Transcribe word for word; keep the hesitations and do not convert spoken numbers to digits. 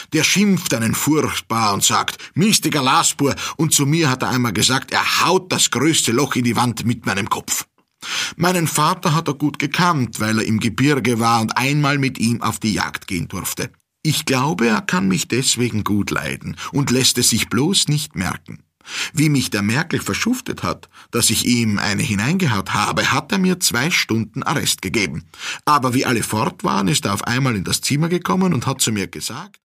Der schimpft einen furchtbar und sagt, mistiger Lasbur, und zu mir hat er einmal gesagt, er haut das größte Loch in die Wand mit meinem Kopf. Meinen Vater hat er gut gekannt, weil er im Gebirge war und einmal mit ihm auf die Jagd gehen durfte. Ich glaube, er kann mich deswegen gut leiden und lässt es sich bloß nicht merken. Wie mich der Merkel verschuftet hat, dass ich ihm eine hineingehaut habe, hat er mir zwei Stunden Arrest gegeben. Aber wie alle fort waren, ist er auf einmal in das Zimmer gekommen und hat zu mir gesagt,